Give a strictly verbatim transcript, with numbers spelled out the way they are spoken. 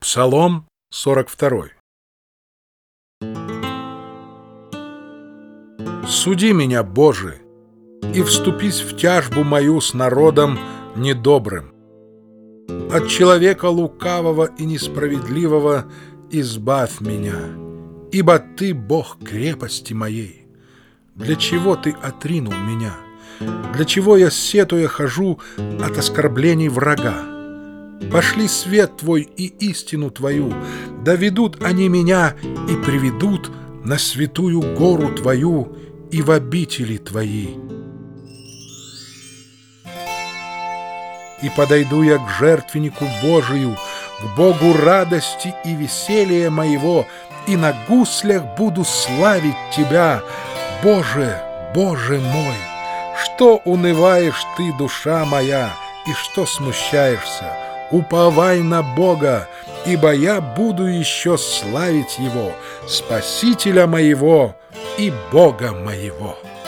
Псалом сорок второй. Суди меня, Боже, и вступись в тяжбу мою с народом недобрым. От человека лукавого и несправедливого избавь меня, ибо Ты Бог крепости моей. Для чего Ты отринул меня? Для чего я, сетуя, хожу от оскорблений врага? Пошли свет Твой и истину Твою, да ведут они меня и приведут на святую гору Твою и в обители Твои. И подойду я к жертвеннику Божию, к Богу радости и веселья моего, и на гуслях буду славить Тебя, Боже, Боже мой! Что унываешь Ты, душа моя, и что смущаешься? Уповай на Бога, ибо я буду еще славить Его, Спасителя моего и Бога моего.